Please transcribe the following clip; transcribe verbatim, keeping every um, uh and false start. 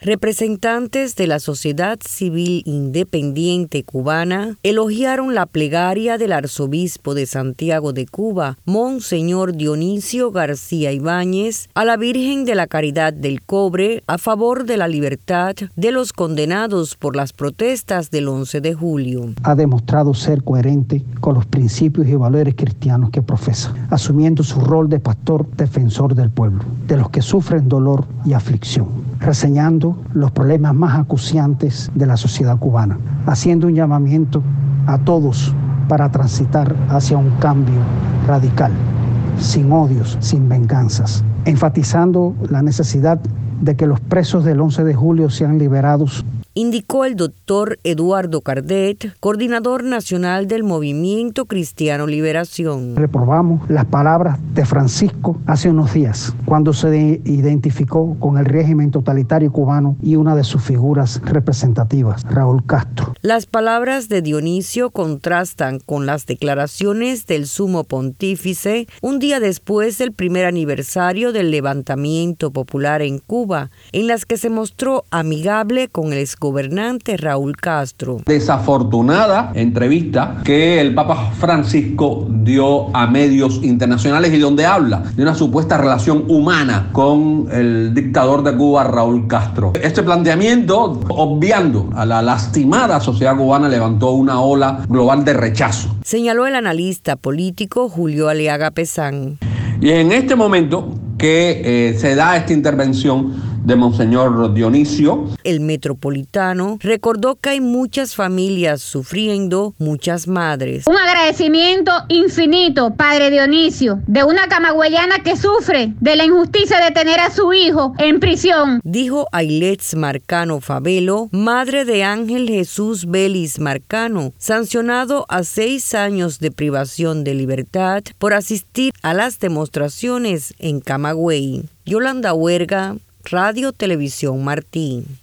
Representantes de la sociedad civil independiente cubana elogiaron la plegaria del arzobispo de Santiago de Cuba, Monseñor Dionisio García Ibáñez, a la Virgen de la Caridad del Cobre a favor de la libertad de los condenados por las protestas del once de julio. Ha demostrado ser coherente con los principios y valores cristianos que profesa, asumiendo su rol de pastor defensor del pueblo, de los que sufren dolor y aflicción, reseñando los problemas más acuciantes de la sociedad cubana, haciendo un llamamiento a todos para transitar hacia un cambio radical, sin odios, sin venganzas, enfatizando la necesidad de que los presos del once de julio sean liberados, indicó el doctor Eduardo Cardet, coordinador nacional del Movimiento Cristiano Liberación. Reprobamos las palabras de Francisco hace unos días, cuando se identificó con el régimen totalitario cubano y una de sus figuras representativas, Raúl Castro. Las palabras de Dionisio contrastan con las declaraciones del sumo pontífice un día después del primer aniversario del levantamiento popular en Cuba, en las que se mostró amigable con el exgobernante Raúl Castro. Desafortunada entrevista que el Papa Francisco dio a medios internacionales y donde habla de una supuesta relación humana con el dictador de Cuba, Raúl Castro. Este planteamiento, obviando a la lastimada sociedad cubana, levantó una ola global de rechazo, señaló el analista político Julio Aliaga Pesán. Y en este momento que eh, se da esta intervención de Monseñor Dionisio, el metropolitano recordó que hay muchas familias sufriendo, muchas madres. Un agradecimiento infinito, Padre Dionisio, de una camagüeyana que sufre de la injusticia de tener a su hijo en prisión, dijo Ailets Marcano Favelo, madre de Ángel Jesús Vélez Marcano, sancionado a seis años de privación de libertad por asistir a las demostraciones en Camagüey. Yolanda Huerga, Radio Televisión Martín.